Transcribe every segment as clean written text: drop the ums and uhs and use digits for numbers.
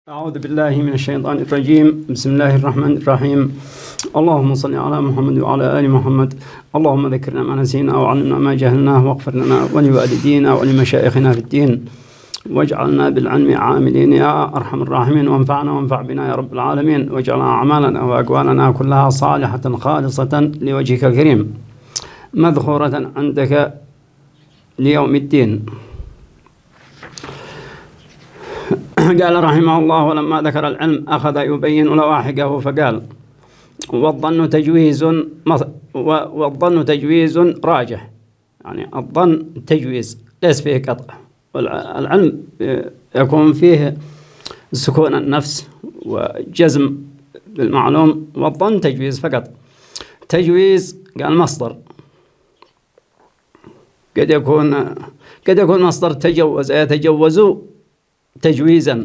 أعوذ بالله من الشيطان الرجيم. بسم الله الرحمن الرحيم. اللهم صل على محمد وعلى آل محمد. اللهم ذكرنا ما نسينا وعلمنا ما جهلناه واغفر لنا ولوالدينا ولمشايخنا في الدين واجعلنا بالعلم عاملين يا أرحم الراحمين، وانفعنا وانفع بنا يا رب العالمين، واجعل أعمالنا وأقوالنا كلها صالحة خالصة لوجهك الكريم مذخورة عندك ليوم الدين. قال رحمه الله: ولما ذكر العلم أخذ يبين لواحقه فقال: والظن تجويز راجح. يعني الظن تجويز ليس فيه قطع، والعلم يكون فيه سكون النفس وجزم بالمعلوم، والظن تجويز فقط. تجويز قال مصدر، قد يكون مصدر تجوز، يتجوز تجويزا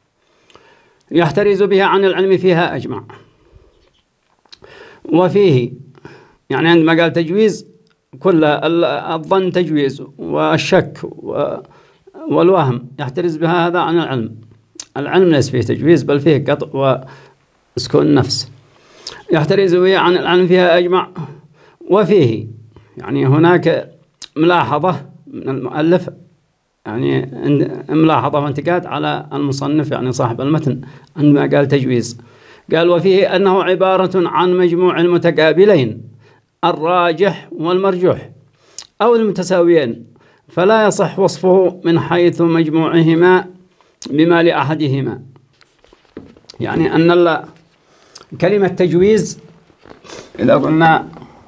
يحترز بها عن العلم فيها أجمع. وفيه يعني عندما قال تجويز كل الظن تجويز، والشك والوهم يحترز بها هذا عن العلم. العلم ليس فيه تجويز بل فيه قطع وسكون النفس، يحترز بها عن العلم فيها أجمع. وفيه يعني هناك ملاحظة من المؤلف، يعني ملاحظة وانتقاد على المصنف يعني صاحب المتن عندما قال تجويز. قال: وفيه أنه عبارة عن مجموع المتقابلين الراجح والمرجوح أو المتساويين، فلا يصح وصفه من حيث مجموعهما بما لأحدهما. يعني أن كلمة تجويز إذا قلنا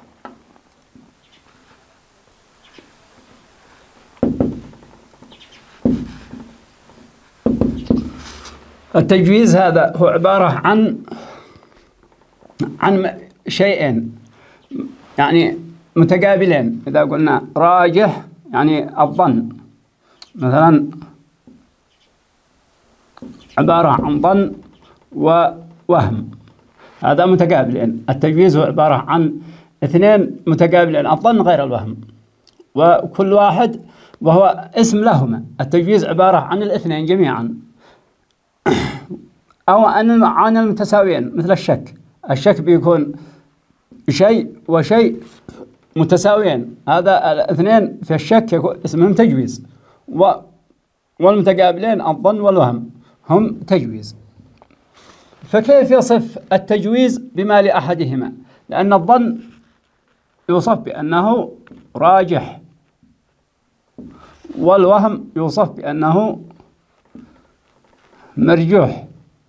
التجويز هذا هو عبارة عن شيئين يعني متقابلين. إذا قلنا راجح يعني الظن، مثلا عبارة عن ظن ووهم، هذا متقابلين. التجويز هو عبارة عن اثنين متقابلين، الظن غير الوهم، وكل واحد وهو اسم لهما. التجويز عبارة عن الاثنين جميعا، أو عن المتساويين مثل الشك. الشك بيكون شيء وشيء متساويين، هذا الاثنين في الشك يكون اسمهم تجويز. والمتقابلين الظن والوهم هم تجويز. فكيف يصف التجويز بما لأحدهما؟ لأن الظن يوصف بأنه راجح، والوهم يوصف بأنه مرجوح.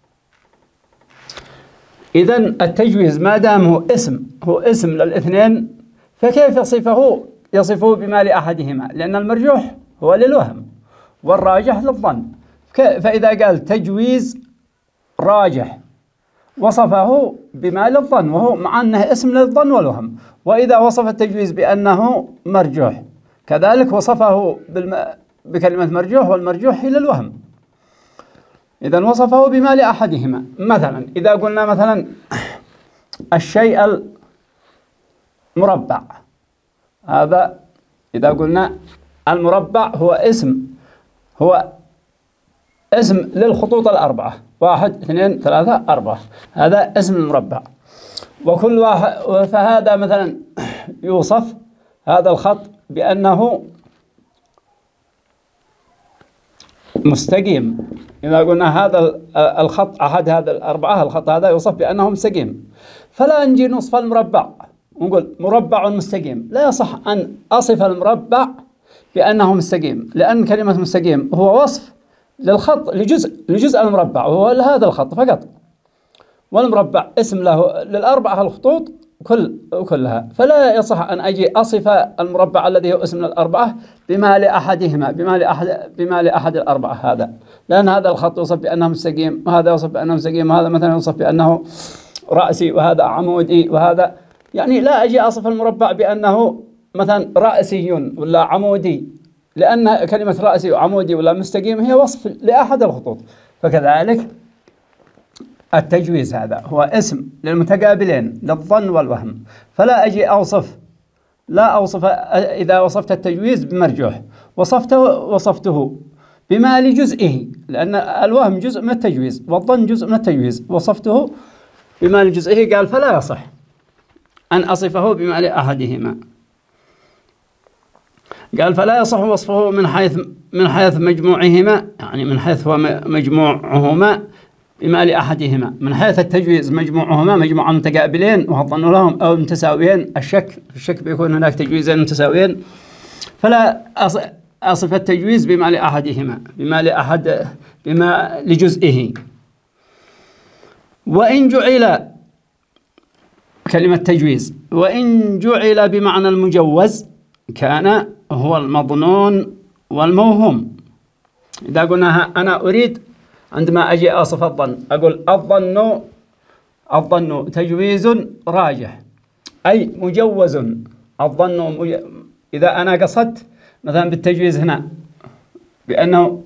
إذن التجويز ما دام هو اسم للاثنين، فكيف يصفه بما لأحدهما؟ لأن المرجوح هو للوهم والراجح للظن. فإذا قال تجويز راجح وصفه بما للظن، وهو مع أنه اسم للظن والوهم. وإذا وصف التجويز بأنه مرجوح كذلك وصفه بكلمة مرجوح، والمرجوح هي للوهم. إذن وصفه بما لأحدهما. مثلا إذا قلنا مثلا الشيء المربع، هذا إذا قلنا المربع هو اسم للخطوط الأربعة، 1 2 3 4، هذا اسم المربع. وكل واحد فهذا مثلا يوصف هذا الخط بأنه مستقيم. إذا قلنا هذا الخط أحد هذا الأربعة، الخط هذا يوصف بأنه مستقيم. فلا نجي نوصف المربع ونقول مربع مستقيم، لا يصح أن أصف المربع بأنه مستقيم، لأن كلمة مستقيم هو وصف للخط لجزء المربع، وهو لهذا الخط فقط. والمربع اسم له للأربعة الخطوط كلها. فلا يصح أن أجي أصف المربع الذي هو اسم للأربعة بما لأحدهما، بما لأحد الأربعة هذا، لأن هذا الخط يوصف بأنه مستقيم، وهذا يوصف بأنه مستقيم، وهذا مثلا يوصف بأنه رأسي، وهذا عمودي، وهذا يعني لا أجي أصف المربع بأنه مثلا رأسي ولا عمودي، لأن كلمة رأسي وعمودي ولا مستقيم هي وصف لأحد الخطوط. فكذلك التجويز هذا هو اسم للمتقابلين للظن والوهم. فلا أجي لا أوصف إذا وصفت التجويز بمرجوح وصفته بما لجزئه، لأن الوهم جزء من التجويز والظن جزء من التجويز، وصفته بما لجزئه، قال فلا يصح أن أصفه بما لأحدهما. قال فلا يصح وصفه من حيث مجموعهما، يعني من حيث هو مجموعهما بما لأحدهما، من حيث التجويز مجموعهما مجموعة متقابلين وهالظن لهم أو متساويين، الشك بيكون هناك تجويزين متساويين، فلا أصف التجويز بما لأحدهما، بما لجزئه. وإن جعل كلمة تجويز وإن جعل بمعنى المجوز كان هو المظنون والموهوم. إذا قلنا أنا أريد عندما أجي أصف الظن أقول الظن تجويز راجح، أي مجوز. إذا أنا قصدت مثلا بالتجويز هنا بأنه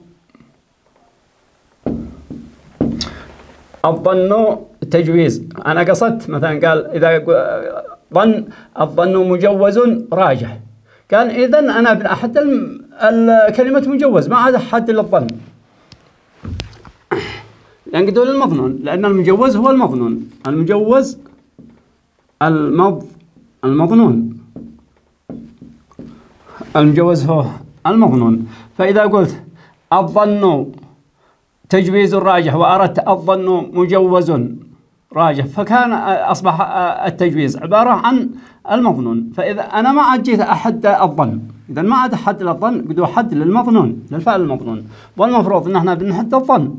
الظن تجويز، أنا قصدت مثلا قال إذا الظن مجوز راجح، كان إذن أنا بنحد الكلمة مجوز، ما عاد حد للظن، لأن دول المظنون، لأن المجوز هو المظنون، المجوز المظنون، المجوز هو المظنون. فإذا قلت الظن تجويز راجح وأردت الظن مجوز راجح، فكان أصبح التجويز عبارة عن المظنون. فإذا أنا ما عاد جيت أحد الظن، إذا ما عاد حد للظن، بدو حد للمظنون، للفعل المظنون، والمفروض أن احنا بنحد الظن.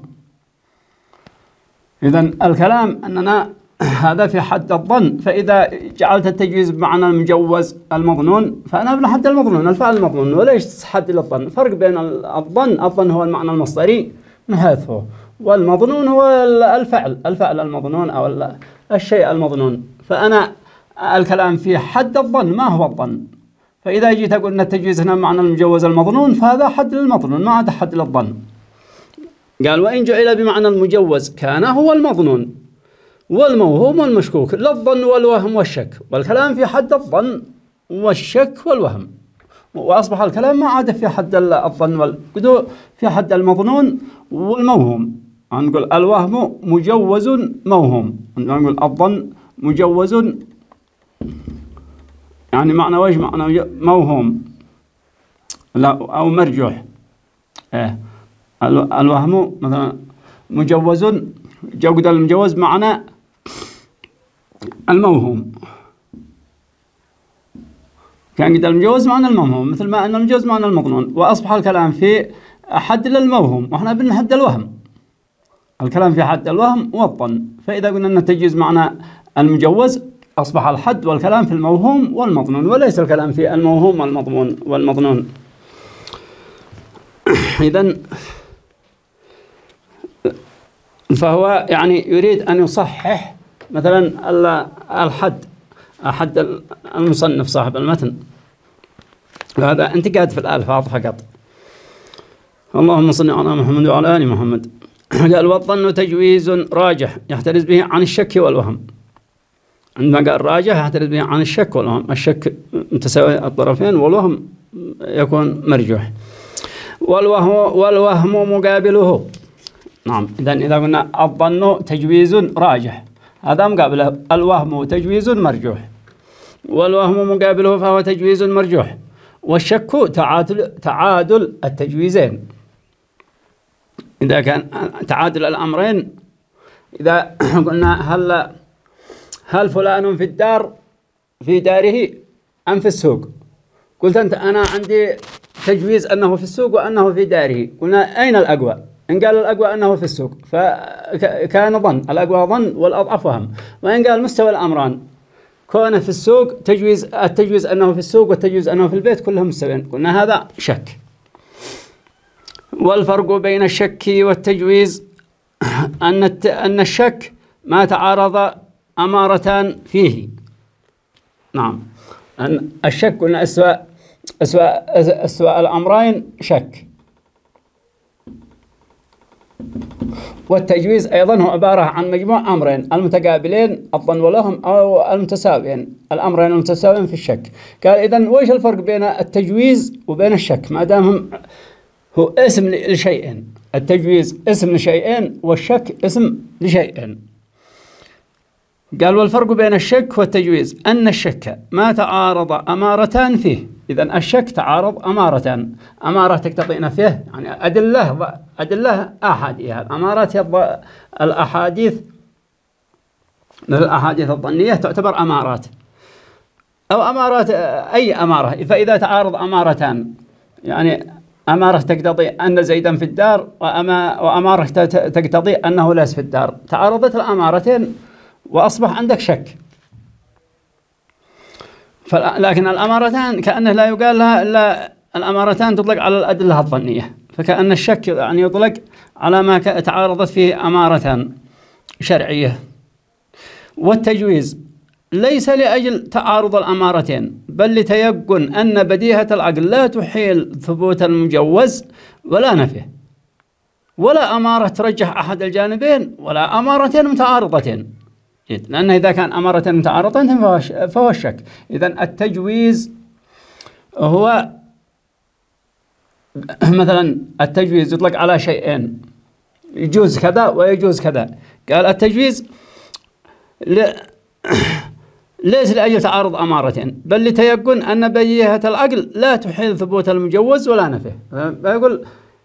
إذا الكلام أننا هذا في حد الظن، فإذا جعلت التجويز بمعنى المجوز المظنون فأنا بنحد المظنون، الفعل المظنون، وليش حد للظن. فرق بين الظن هو المعنى المصدري من حيث هو، والمظنون هو الفعل المظنون أو الشيء المظنون. فأنا الكلام في حد الظن ما هو الظن. فإذا جيت أقول أن التجويز هنا معنى المجوز المظنون فهذا حد للمظنون، ما عاد حد للظن. قال وإن جعل بمعنى المجوز كان هو المظنون والموهوم والمشكوك، لا الظن والوهم والشك، والكلام في حد الظن والشك والوهم، وأصبح الكلام ما عاد في حد الظن في حد المظنون والموهوم. نقول الوهم مجوز موهوم، نقول الظن مجوز، يعني معنى وجه معنى موهوم لا أو مرجوح. الوهم مثلا مجوز، جود المجوز معنى الموهوم، كان قد المجوز معنى الموهوم، مثل ما أن المجوز معنى المظنون، وأصبح الكلام في حد للموهوم، وإحنا بنحد الوهم، الكلام في حد الوهم والظن. فإذا قلنا أن التجويز معنى المجوز أصبح الحد والكلام في الموهوم والمظنون، وليس الكلام في الموهوم والمظنون. إذن فهو يعني يريد أن يصحح مثلا حد المصنف صاحب المتن، هذا انتقاد في الألفاظ فقط. اللهم صل على محمد وعلى آل محمد. قال والظن تجويز راجح يحترز به عن الشك والوهم. عندما قال راجح يحترز به عن الشك والوهم، الشك متساوي الطرفين والوهم يكون مرجوح. والوهم مقابله. نعم، إذا قلنا الظن تجويز راجح هذا مقابله، الوهم تجويز مرجوح، والوهم مقابله فهو تجويز مرجوح، والشك تعادل التجويزين. إذا كان تعادل الأمرين، إذا قلنا هل فلان في داره أم في السوق، قلت أنت أنا عندي تجويز أنه في السوق وأنه في داره، قلنا أين الأقوى؟ إن قال الأقوى أنه في السوق فكان ظن، الأقوى ظن والأضعف وهم. وإن قال مستوى الأمران كونه في السوق التجويز أنه في السوق والتجويز أنه في البيت كلهم مستوين، قلنا هذا شك. والفرق بين الشك والتجويز أن الشك ما تعارض أمارتان فيه. نعم، أن الشك قلنا أسوأ الأمرين شك، والتجويز أيضا هو عبارة عن مجموع أمرين المتقابلين، الظن والوهم أو المتساويين، الأمرين المتساويين في الشك. قال إذن وش الفرق بين التجويز وبين الشك؟ ما دامهم هو اسم لشيء، التجويز اسم لشيئين والشك اسم لشيئين. قال والفرق بين الشك والتجويز أن الشك ما تعارض أمارتان فيه. إذن الشك تعارض أمارتان، أمارة تقتضي نفيه، يعني أدلة أحادية. الأمارات هي الأحاديث، مثل الأحاديث الظنية تعتبر أمارات، أو أمارات أي أمارة. فإذا تعارض أمارتان، يعني أمارة تقتضي أن زيدا في الدار وأمارة تقتضي أنه ليس في الدار، تعارضت الأمارتين وأصبح عندك شك. لكن الأمارتان كأنه لا يقال لها إلا الأمارتان تطلق على الأدلة الظنية، فكأن الشك يعني يطلق على ما تعارضت فيه أمارتان شرعية. والتجويز ليس لأجل تعارض الأمارتين، بل لتيقن أن بديهة العقل لا تحيل ثبوت المجوز ولا نفيه، ولا أمارة ترجح أحد الجانبين ولا أمارتين متعارضتين. لأن إذا كان أمارة متعارضة فهو الشك. إذن التجويز هو مثلا التجويز يطلق على شيئين، يجوز كذا ويجوز كذا. قال التجويز ليس لأجل تعارض أمارتين، بل لتيقن أن بديهة العقل لا تحيل ثبوت المجوز ولا نفيه. يقول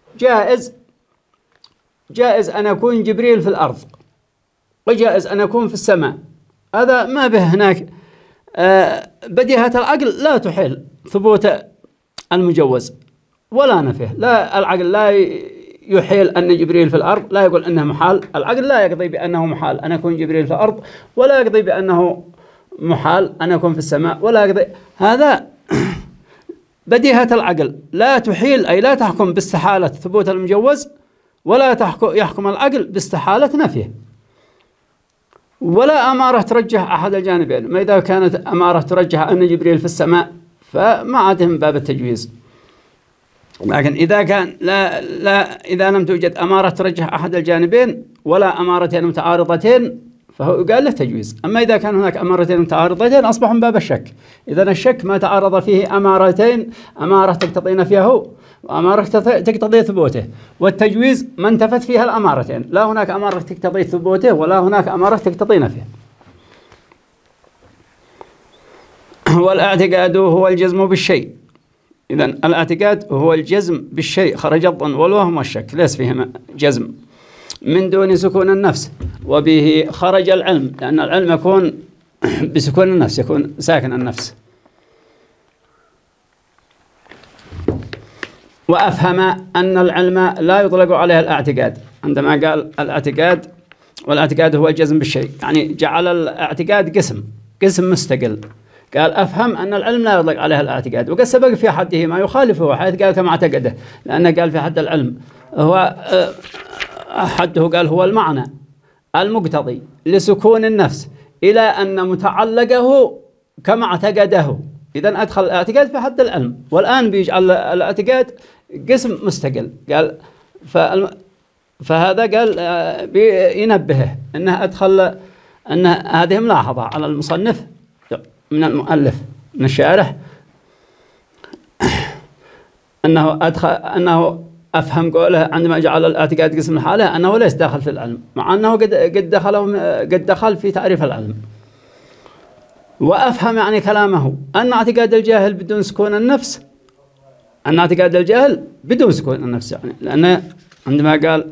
جائز أن يكون جبريل في الأرض، وجائز أن يكون في السماء، هذا ما به هناك بديهة العقل لا تحيل ثبوت المجوز ولا نفيه. لا، العقل لا يحيل أن جبريل في الأرض، لا يقول أنه محال. العقل لا يقضي بأنه محال أن يكون جبريل في الأرض، ولا يقضي بأنه محال أن يكون في السماء، ولا يقضي. هذا بديهة العقل لا تحيل، أي لا تحكم باستحالة ثبوت المجوز، ولا يحكم العقل باستحالة نفيه، ولا أمارة ترجح أحد الجانبين. ما إذا كانت أمارة ترجح أن جبريل في السماء فما عاد من باب التجويز. لكن إذا كان إذا لم توجد أمارة ترجح أحد الجانبين ولا أمارتين متعارضتين فهو يقال له تجويز. أما إذا كان هناك أمارتين متعارضتين أصبح من باب الشك. إذن الشك ما تعارض فيه أمارتين، أمارة تقتضي نفيه وأمارة تقتضي ثبوته. والتجويز ما انتفت فيها الأمارتين، لا هناك أمارة تقتضي ثبوته ولا هناك أمارة تقتضي نفيه. والاعتقاد هو الجزم بالشيء. إذن الاعتقاد هو الجزم بالشيء، خرج الظن والوهم والشك، ليس فيهما جزم، من دون سكون النفس، وبه خرج العلم، لأن العلم يكون بسكون النفس، يكون ساكن النفس. وأفهم أن العلم لا يطلق عليه الاعتقاد، عندما قال الاعتقاد، والاعتقاد هو الجزم بالشيء، يعني جعل الاعتقاد قسم مستقل. قال أفهم أن العلم لا يطلق عليه الاعتقاد، وقد سبق في حده ما يخالفه، حيث قال كما اعتقده، لأنه قال في حد العلم هو حده، قال هو المعنى المقتضي لسكون النفس إلى أن متعلقه كما اعتقده. إذن أدخل الاعتقاد في حد العلم، والآن بيجعل الاعتقاد قسم مستقل. قال فهذا قال بينبهه أنه أدخل، أن هذه ملاحظة على المصنف من المؤلف من الشارح، أنه أفهم قوله عندما جعل الاعتقاد قسم الحالة أنه ليس داخل في العلم، مع أنه قد دخل في تعريف العلم. وأفهم يعني كلامه أن اعتقاد الجاهل بدون سكون النفس، أن اعتقاد الجاهل بدون سكون النفس، يعني لأنه عندما قال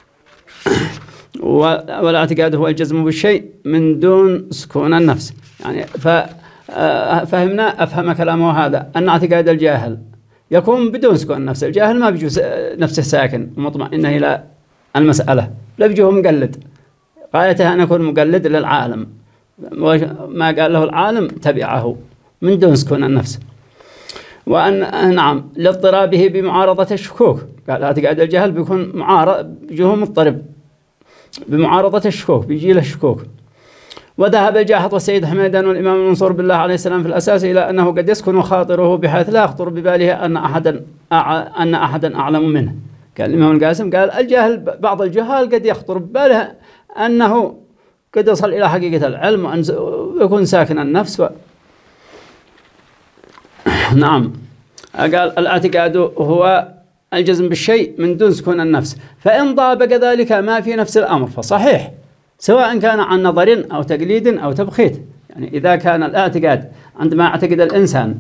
والاعتقاد هو الجزم بالشيء من دون سكون النفس، يعني ففهمنا أفهم كلامه هذا أن اعتقاد الجاهل يكون بدون سكون النفس. الجاهل ما بيجو نفسه ساكن ومطمئن إلى المسألة، لا بيجوه مقلد، غايته أن يكون مقلد للعالم، ما قال له العالم تبعه من دون سكون النفس. وأن نعم لاضطرابه بمعارضة الشكوك، قال اعتقاد الجهل بيكون بيجوه مضطرب بمعارضة الشكوك، بيجي له الشكوك. وذهب الجاحظ والسيد حميدان والإمام المنصور بالله عليه السلام في الأساس إلى أنه قد يسكن خاطره بحيث لا يخطر بباله أن أحدا أعلم منه. قال الإمام القاسم قال الجاهل، بعض الجهال قد يخطر بباله أنه قد يصل إلى حقيقة العلم وأن يكون ساكن النفس نعم. قال الاعتقاد هو الجزم بالشيء من دون سكون النفس، فإن طابق ذلك ما في نفس الأمر فصحيح، سواء كان عن نظر أو تقليد أو تبخيت. يعني إذا كان الاعتقاد عندما يعتقد الإنسان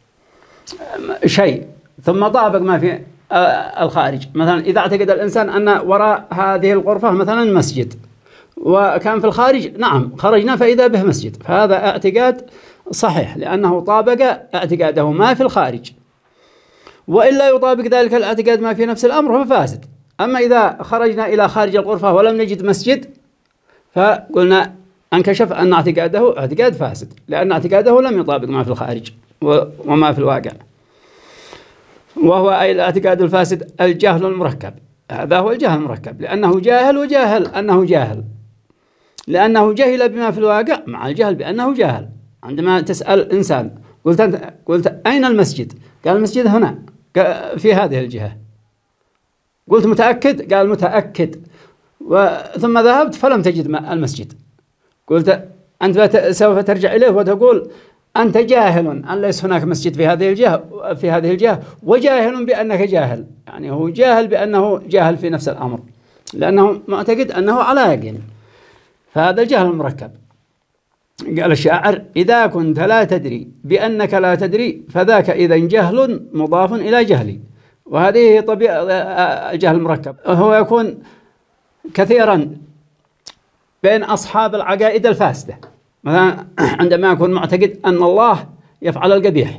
شيء ثم طابق ما في الخارج، مثلا إذا اعتقد الإنسان أن وراء هذه الغرفة مثلا مسجد، وكان في الخارج نعم خرجنا فإذا به مسجد، فهذا اعتقاد صحيح لأنه طابق اعتقاده ما في الخارج. وإلا يطابق ذلك الاعتقاد ما في نفس الأمر ففاسد. أما إذا خرجنا إلى خارج الغرفة ولم نجد مسجد فقلنا انكشف أن اعتقاده اعتقاد فاسد، لأن اعتقاده لم يطابق ما في الخارج وما في الواقع. وهو أي الاعتقاد الفاسد الجهل المركب، هذا هو الجهل المركب، لأنه جاهل وجاهل أنه جاهل، لأنه جهل بما في الواقع مع الجهل بأنه جاهل. عندما تسأل إنسان قلت أين المسجد؟ قال المسجد هنا في هذه الجهة. قلت متأكد؟ قال متأكد. ثم ذهبت فلم تجد المسجد. قلت أنت سوف ترجع إليه وتقول أنت جاهل أن ليس هناك مسجد في هذه الجهة وجاهل بأنك جاهل. يعني هو جاهل بأنه جاهل في نفس الأمر، لأنه معتقد أنه على يقين، فهذا الجهل المركب. قال الشاعر إذا كنت لا تدري بأنك لا تدري فذاك إذا جهل مضاف إلى جهلي. وهذه طبيعة الجهل المركب، هو يكون كثيرا بين أصحاب العقائد الفاسدة. مثلا عندما يكون معتقد أن الله يفعل القبيح،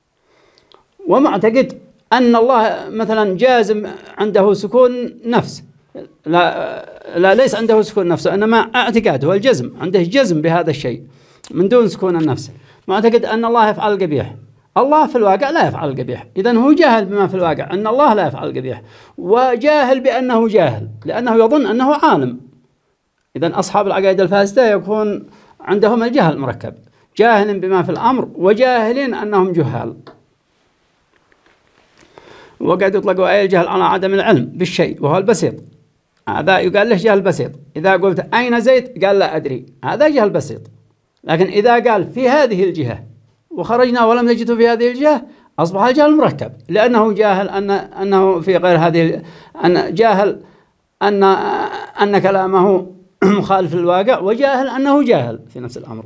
ومعتقد أن الله مثلا جازم عنده سكون نفس، لا ليس عنده سكون نفس، إنما اعتقاده الجزم، عنده جزم بهذا الشيء من دون سكون النفس. معتقد أن الله يفعل القبيح، الله في الواقع لا يفعل القبيح، إذن هو جاهل بما في الواقع أن الله لا يفعل القبيح، وجاهل بأنه جاهل لأنه يظن أنه عالم. إذن أصحاب العقائد الفاسدة يكون عندهم الجهل المركب، جاهل بما في الأمر وجاهلين أنهم جهال. وقد يطلق أي الجهل على عدم العلم بالشيء وهو البسيط، هذا يقال له جهل بسيط. إذا قلت أين زيد؟ قال لا أدري، هذا جهل بسيط. لكن إذا قال في هذه الجهة وخرجنا ولم نجده في هذه الجهة أصبح الجهل مركب، لأنه جاهل أنه في غير هذه، أن جاهل أن كلامه مخالف للواقع، وجاهل أنه جاهل في نفس الأمر.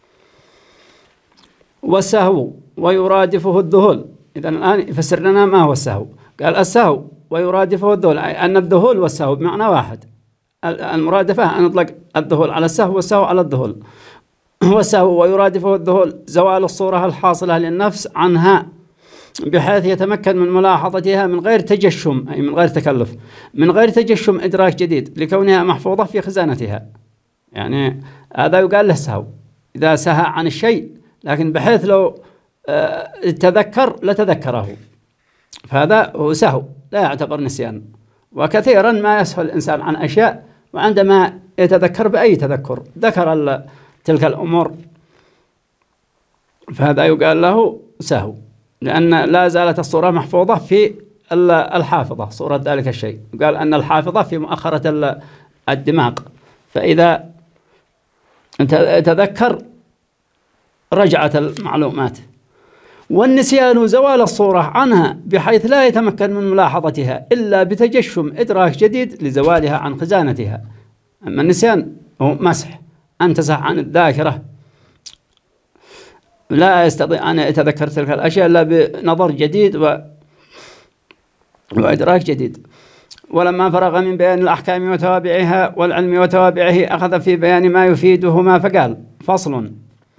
والسهو ويرادفه الذهول. إذن الآن يفسر لنا ما هو السهو. قال السهو ويرادفه الذهول، أن الذهول والسهو بمعنى واحد. المرادفة أن نطلق الذهول على السهو والسهو على الذهول. والسهو ويرادفه الذهول زوال الصورة الحاصلة للنفس عنها بحيث يتمكن من ملاحظتها من غير تجشم، أي من غير تكلف، من غير تجشم إدراك جديد لكونها محفوظة في خزانتها. يعني هذا يقال له سهو، إذا سهى عن الشيء لكن بحيث لو تذكر لتذكره، فهذا هو سهو لا يعتبر نسيان. وكثيرا ما يسهل الإنسان عن أشياء، وعندما يتذكر بأي تذكر ذكر تلك الأمور، فهذا يقال له سهو، لأن لا زالت الصورة محفوظة في الحافظة، صورة ذلك الشيء. قال أن الحافظة في مؤخرة الدماغ، فإذا تذكر رجعت المعلومات. والنسيان زوال الصورة عنها بحيث لا يتمكن من ملاحظتها إلا بتجشم إدراك جديد لزوالها عن خزانتها. أما النسيان هو مسح، أن تسح عن الذاكرة، لا يستطيع أن يتذكر تلك الأشياء إلا بنظر جديد وإدراك جديد. ولما فرغ من بيان الأحكام وتوابعها والعلم وتوابعه أخذ في بيان ما يفيدهما فقال فصل.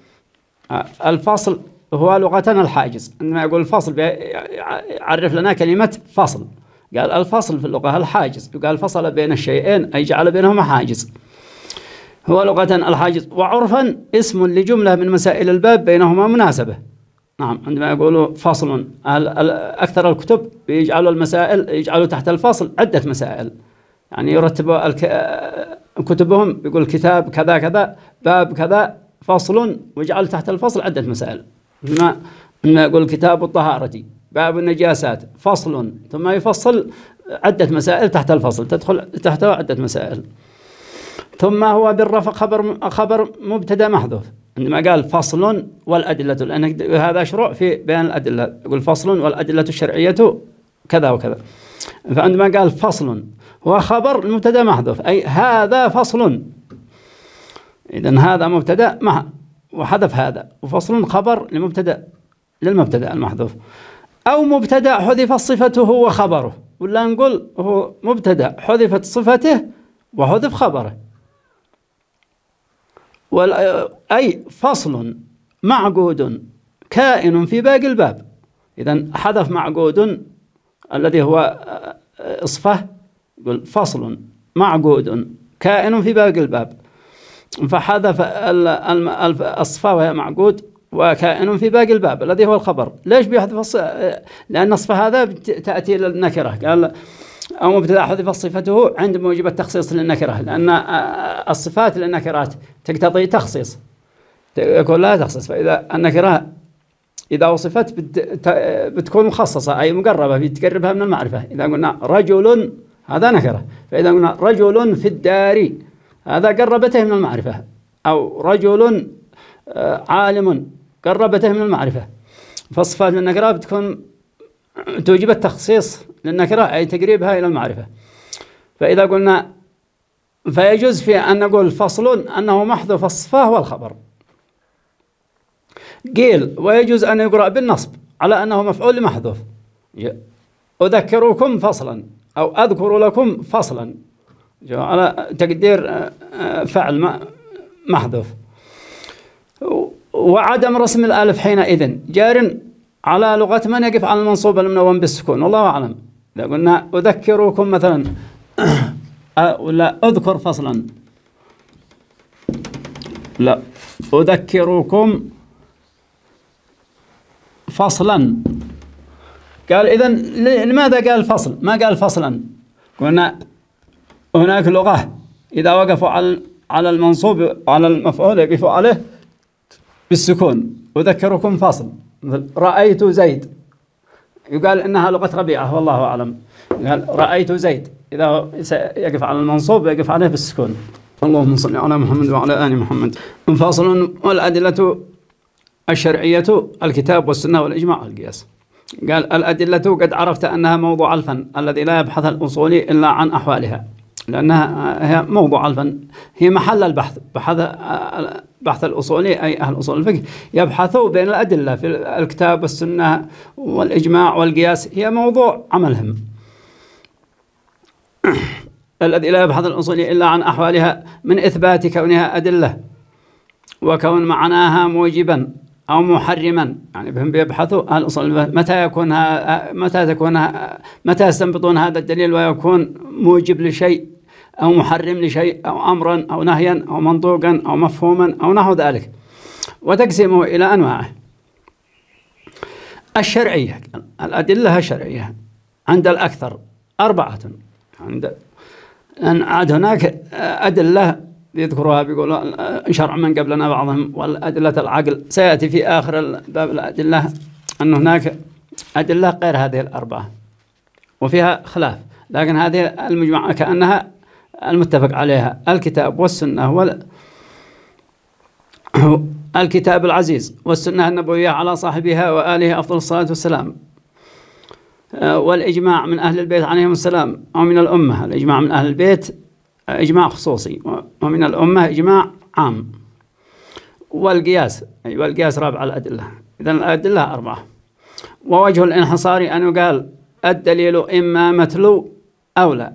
الفصل هو لغة الحاجز. عندما يقول الفصل يعرف لنا كلمة فصل. قال الفصل في اللغة الحاجز، يقال فصل بين الشيئين أي جعل بينهما حاجز، هو لغة الحاجز. وعرفا اسم لجملة من مسائل الباب بينهما مناسبة. نعم، عندما يقولوا فصل، أكثر الكتب يجعلوا المسائل يجعلوا تحت الفصل عدة مسائل، يعني يرتبوا كتبهم يقول كتاب كذا كذا، باب كذا، فصل، ويجعل تحت الفصل عدة مسائل. ثم يقول كتاب الطهارة، باب النجاسات، فصل، ثم يفصل عدة مسائل تحت الفصل، تدخل تحته عدة مسائل. ثم هو بالرفع خبر مبتدا محذوف. عندما قال فصل والأدلة، لأن هذا شروع في بيان الأدلة، يقول فصل والأدلة الشرعية كذا وكذا. فعندما قال فصل هو خبر المبتدأ محذوف، أي هذا فصل، إذن هذا مبتدأ وحذف هذا، وفصل خبر للمبتدأ المحذوف. أو مبتدأ حذفت صفته وخبره، ولا نقول هو مبتدأ حذفت صفته وحذف خبره. أي فصل معقود كائن في باقي الباب. إذن حذف معقود الذي هو إصفة، يقول فصل معقود كائن في باقي الباب، فحذف الصفة وهي معقود وكائن في باقي الباب الذي هو الخبر. ليش بيحذف لأن الصفة هذا تأتي للنكرة. قال أو مبتدأ حذف صفته عند موجب التخصيص للنكرة، لأن الصفات للنكرات تقتضي تخصيص، يكون لها تخصيص. فإذا النكرة إذا وصفت بتكون مخصصة أي مقربة، بتقربها من المعرفة. إذا قلنا رجل هذا نكرة، فإذا قلنا رجل في الدار هذا قربته من المعرفة، أو رجل عالم قربته من المعرفة. فالصفات للنكرة بتكون توجب التخصيص للنكرة أي تقريبها إلى المعرفة. فإذا قلنا فيجوز في أن نقول فصل أنه محذوف الصفة والخبر. قيل ويجوز أن يقرأ بالنصب على أنه مفعول محذوف، أذكركم فصلا أو أذكر لكم فصلا، على تقدير فعل محذوف. وعدم رسم الألف حينئذ جار على لغة من يقف على المنصوب المنون بالسكون، والله أعلم. إذا قلنا أذكركم مثلا ولا أذكر فصلا، لا أذكركم فصلا. قال إذن لماذا قال فصل ما قال فصلا؟ قلنا هناك لغة إذا وقفوا على المنصوب على المفعول يقفوا عليه بالسكون. أذكركم فصل، مثل رأيت زيد، يقال إنها لغة ربيعة والله أعلم. قال رأيت زيد، إذا يقف على المنصوب يقف عليه بالسكون. اللهم صل على محمد وعلى آل محمد. فصل والأدلة الشرعية الكتاب والسنة والإجماع والقياس. قال الأدلة قد عرفت أنها موضوع الفن الذي لا يبحث الأصولي إلا عن أحوالها، لأنها هي موضوع الفن، هي محل البحث. بحث الأصولي أي أهل أصول الفقه يبحثوا بين الأدلة في الكتاب والسنة والإجماع والقياس، هي موضوع عملهم. الذي لا يبحث الأصولي إلا عن أحوالها من إثبات كونها أدلة وكون معناها موجبا أو محرما. يعني بهم بيبحثوا أهل أصول متى يستنبطون هذا الدليل ويكون موجب لشيء أو محرم لشيء أو أمرا أو نهيا أو منطوقا أو مفهوما أو نحو ذلك، وتقسيمه إلى أنواعه. الشرعية، الأدلة الشرعية عند الأكثر 4. عند هناك أدلة يذكروها بيقولوا شرع من قبلنا بعضهم، والأدلة العقل سيأتي في آخر باب الأدلة أن هناك أدلة غير هذه 4 وفيها خلاف، لكن هذه المجمع كأنها المتفق عليها الكتاب والسنة الكتاب العزيز والسنة النبوية على صاحبها وآله أفضل الصلاة والسلام، والإجماع من أهل البيت عليهم السلام أو من الأمة. الإجماع من أهل البيت إجماع خصوصي، ومن الأمة إجماع عام. والقياس رابع الأدلة. إذن الأدلة 4. ووجه الانحصار أن يقال الدليل إما متلو أو لا.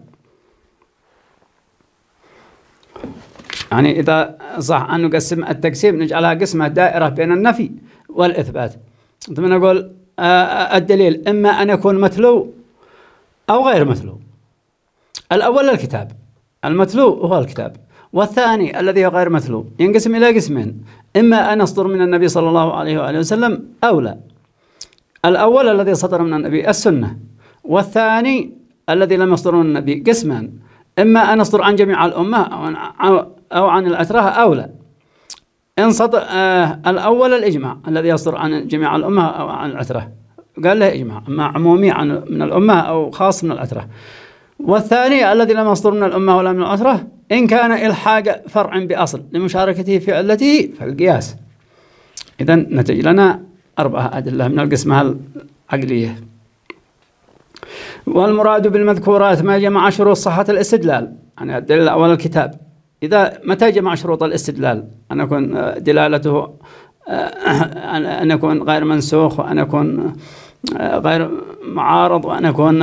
يعني إذا صح أن نقسم التقسيم نجعلها قسمة دائرة بين النفي والإثبات. ثم نقول الدليل إما أن يكون متلو أو غير متلو. الأول الكتاب، المتلو هو الكتاب، والثاني الذي هو غير متلو ينقسم إلى قسمين، إما أن يصدر من النبي صلى الله عليه وآله وسلم أو لا. الأول الذي صدر من النبي السنة، والثاني الذي لم يصدر من النبي قسمان، إما أن يصدر عن جميع الأمة أو عن الأترة أو لا. إن صدر الأول الإجماع الذي يصدر عن جميع الأمة أو عن الأترة قال له إجماع، أما عمومي من الأمة أو خاص من الأترة. والثاني الذي لم يصدر من الأمة ولا من الأترة إن كان إلحاق فرع بأصل لمشاركته في علته فالقياس. إذن نتج لنا 4 أدلة من القسمة العقلية. والمراد بالمذكورات ما جمع شروط صحة الاستدلال، يعني الدليل الأول الكتاب. إذا متى جمع شروط الاستدلال؟ أن يكون دلالته أن يكون غير منسوخ، وأن يكون غير معارض، وأن يكون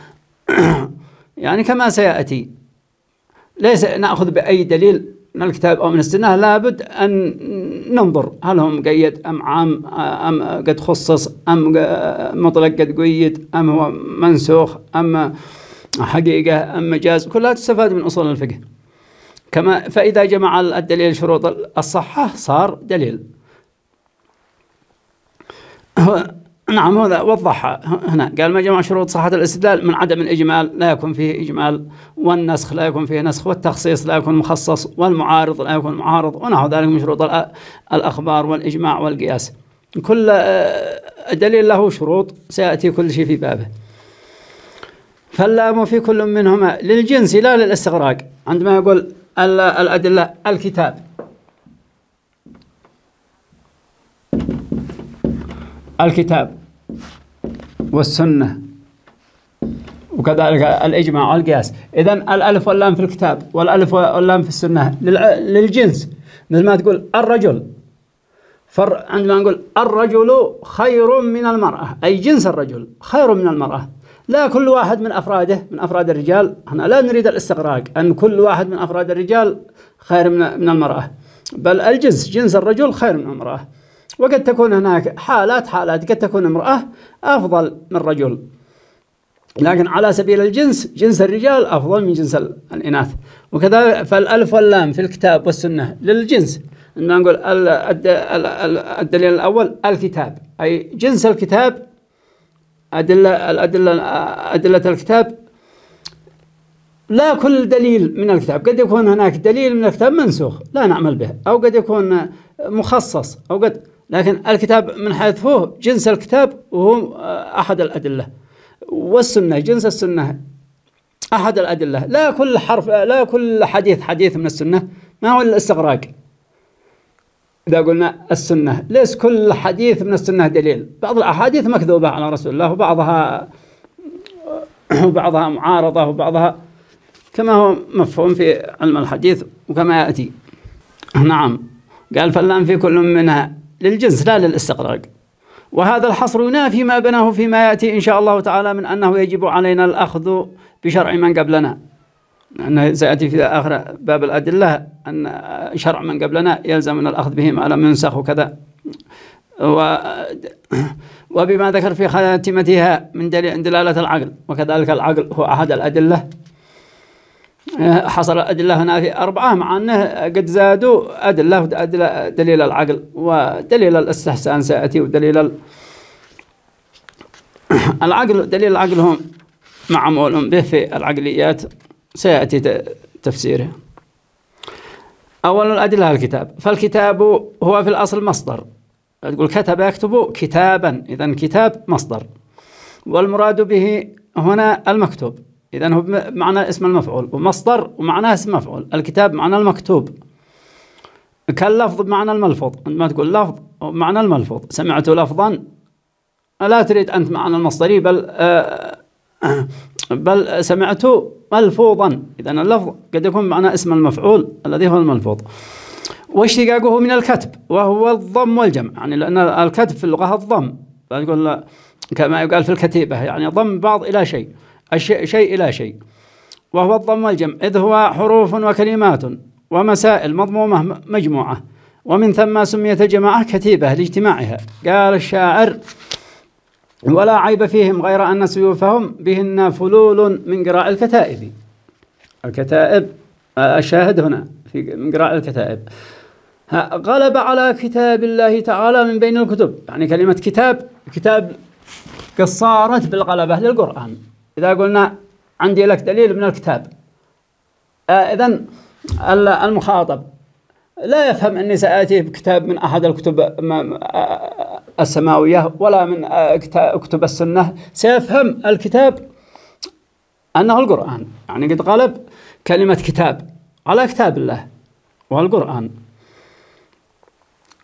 يعني كما سيأتي. ليس نأخذ بأي دليل من الكتاب أو من السنة، لابد أن ننظر هل هو مقيد أم عام، أم قد خصص، أم مطلق قد قيد، أم هو منسوخ، أم حقيقة، أم مجاز. كلها تستفاد من أصول الفقه. كما فإذا جمع الدليل شروط الصحة صار دليل. نعم، هذا وضحها هنا، قال ما جمع شروط صحة الاستدلال من عدم الإجمال لا يكون فيه إجمال، والنسخ لا يكون فيه نسخ، والتخصيص لا يكون مخصص، والمعارض لا يكون معارض، ونحو ذلك من شروط الأخبار والإجماع والقياس. كل دليل له شروط، سيأتي كل شيء في بابه. فاللام في كل منهما للجنس لا للاستغراق. عندما يقول الأدلة الكتاب والسنة وكذلك الإجماع والقياس، إذن الألف واللام في الكتاب والألف واللام في السنة للجنس. مثل ما تقول الرجل، عندما نقول الرجل خير من المرأة، أي جنس الرجل خير من المرأة، لا كل واحد من أفراده من أفراد الرجال. احنا لا نريد الاستغراق أن كل واحد من أفراد الرجال خير من المرأة، بل الجنس، جنس الرجل خير من المرأة. وقد تكون هناك حالات قد تكون امرأة أفضل من رجل، لكن على سبيل الجنس، جنس الرجال أفضل من جنس الإناث. وكذا فالألف واللام في الكتاب والسنة للجنس. عندما نقول الدليل الأول الكتاب، أي جنس الكتاب، أدلة الكتاب، لا كل دليل من الكتاب. قد يكون هناك دليل من الكتاب منسوخ لا نعمل به، أو قد يكون مخصص، لكن الكتاب من حيث هو جنس الكتاب وهو أحد الأدلة، والسنة جنس السنة أحد الأدلة. لا كل حرف، لا كل حديث من السنة ما هو الاستغراق. إذا قلنا السنة، ليس كل حديث من السنة دليل. بعض الأحاديث مكذوبة على رسول الله، وبعضها معارضة، وبعضها كما هو مفهوم في علم الحديث وكما يأتي. نعم، قال فاللام في كل منها للجنس لا للاستغراق. وهذا الحصر ينافي ما بناه فيما يأتي إن شاء الله تعالى من أنه يجب علينا الأخذ بشرع من قبلنا، لأنه سيأتي في آخر باب الأدلة أن شرع من قبلنا يلزمنا الأخذ به ما لم ينسخ وكذا. وبما ذكر في خاتمتها من دلالة العقل، وكذلك العقل هو أحد الأدلة. حصل الأدلة هنا في 4، مع أنه قد زادوا أدلة دليل العقل ودليل الاستحسان سيأتي، ودليل العقل. دليل العقل هم معمول به في العقليات، سيأتي تفسيره. أول الأدلة الكتاب، فالكتاب هو في الأصل مصدر. تقول كتب يكتب كتابا، إذن كتاب مصدر، والمراد به هنا المكتوب، إذن هو بمعنى اسم المفعول، ومصدر ومعناه اسم مفعول. الكتاب معنى المكتوب، كاللفظ بمعنى الملفظ. عندما تقول لفظ معنى الملفظ، سمعت لفظا، لا تريد أنت معنى المصدري، بل سمعت ملفوظا. إذن اللفظ قد يكون معنى اسم المفعول الذي هو الملفوظ. واشتقاقه من الكتب وهو الضم والجمع، يعني لأن الكتب في اللغة الضم، فتقول كما يقال في الكتيبة، يعني ضم بعض إلى شيء، شيء إلى شيء، وهو الضم والجمع، إذ هو حروف وكلمات ومسائل مضمومة مجموعة، ومن ثم سميت الجماعة كتيبة لاجتماعها. قال الشاعر ولا عيب فيهم غير أن سيوفهم بهن فلول من قراء الكتائب. الكتائب الشاهد هنا من قراء الكتائب. غلب على كتاب الله تعالى من بين الكتب، يعني كلمة كتاب قد صارت بالغلبة للقرآن. إذا قلنا عندي لك دليل من الكتاب، إذن المخاطب لا يفهم أني سآتي بكتاب من أحد الكتب السماوية ولا من كتب السنة، سيفهم الكتاب أنه القرآن. يعني قد غلب كلمة كتاب على كتاب الله والقرآن.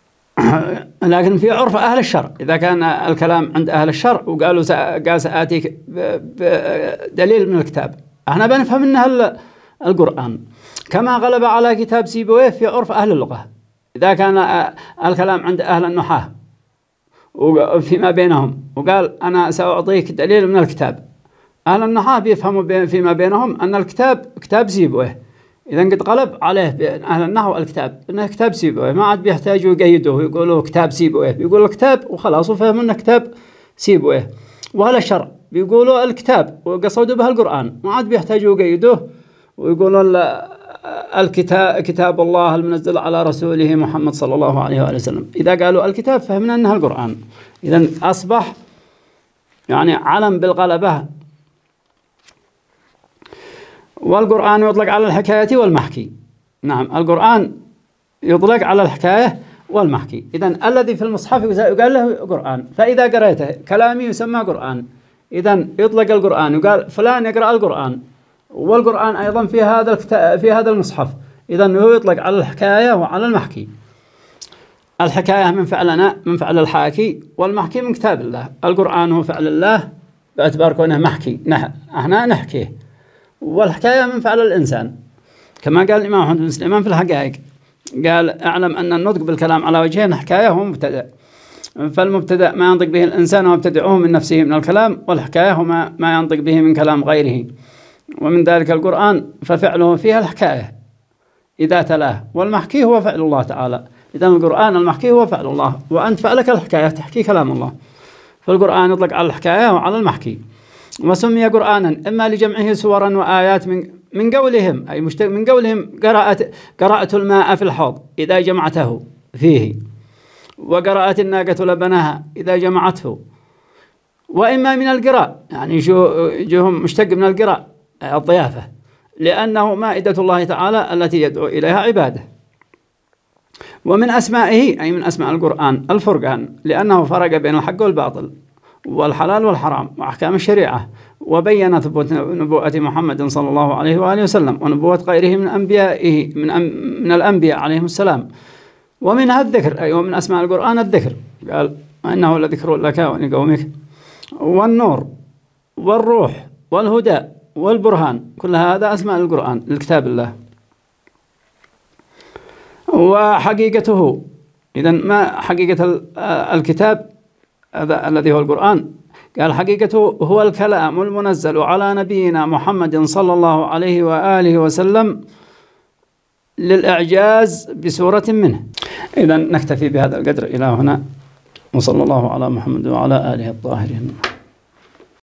لكن في عرف أهل الشرع، إذا كان الكلام عند أهل الشرع وقالوا قال سآتيك بدليل من الكتاب، احنا بنفهم منها القرآن، كما غلب على كتاب سيبويه في عرف أهل اللغة. إذا كان الكلام عند أهل النحاة وفيما بينهم وقال أنا سأعطيك دليل من الكتاب، أهل النحاة بيفهموا فيما بينهم أن الكتاب كتاب سيبويه. إذا قد غلب عليه بين أهل النحو الكتاب إنه كتاب سيبويه، ما عاد بيحتاجوا يقيدوه يقولوا كتاب سيبويه، بيقولوا الكتاب وخلاص وفهموا إنه كتاب سيبويه. وأهل الشرع بيقولوا الكتاب وقصدوا به القرآن، ما عاد بيحتاجوا يقيدوه ويقولوا الكتاب كتاب الله المنزل على رسوله محمد صلى الله عليه وآله وسلم. إذا قالوا الكتاب فهمنا أنها القرآن. إذا أصبح يعني علم بالغلبة. والقرآن يطلق على الحكاية والمحكي. نعم، القرآن يطلق على الحكاية والمحكي. إذن الذي في المصحف يقال له قرآن، فإذا قرأته كلامي يسمى قرآن. إذن يطلق القرآن يقال فلان يقرأ القرآن، والقرآن أيضا في هذا المصحف. إذن هو يطلق على الحكاية وعلى المحكي. الحكاية من فعل الحاكي، والمحكي من كتاب الله. القرآن هو فعل الله باعتبار كونه محكي، احنا نحكيه. والحكاية من فعل الإنسان، كما قال الإمام محمد بن سليمان في الحقائق، قال اعلم أن النطق بالكلام على وجهين، حكاية هو مبتدأ، فالمبتدأ ما ينطق به الإنسان ومبتدعه من نفسه من الكلام، والحكاية هو ما ينطق به من كلام غيره. ومن ذلك القرآن ففعله فيها الحكاية إذا تلاه، والمحكي هو فعل الله تعالى. إذن القرآن المحكي هو فعل الله، وأنت فعلك الحكاية تحكي كلام الله. فالقرآن يطلق على الحكاية وعلى المحكي. وسمي قرآنا إما لجمعه سورا وآيات من قولهم، أي من قولهم قرأت الماء في الحوض إذا جمعته فيه، وقرأت الناقة لبنها إذا جمعته. وإما من القراء، يعني جوهم مشتق من القراء الضيافة، لأنه مائدة الله تعالى التي يدعو إليها عباده. ومن أسمائه، أي من أسماء القرآن، الفرقان، لأنه فرق بين الحق والباطل والحلال والحرام وأحكام الشريعة، وبين ثبوت نبوءة محمد صلى الله عليه وآله وسلم ونبوة غيره من أنبيائه من الأنبياء عليهم السلام. ومنها الذكر، أي ومن أسماء القرآن الذكر، قال إنه لذكر لك ولقومك. والنور والروح والهدى والبرهان، كل هذا أسماء القرآن لكتاب الله. وحقيقته، إذن ما حقيقة الكتاب الذي هو القرآن؟ قال حقيقته هو الكلام المنزل على نبينا محمد صلى الله عليه وآله وسلم للإعجاز بسورة منه. إذن نكتفي بهذا القدر إلى هنا، وصلى الله على محمد وعلى آله الطاهرين.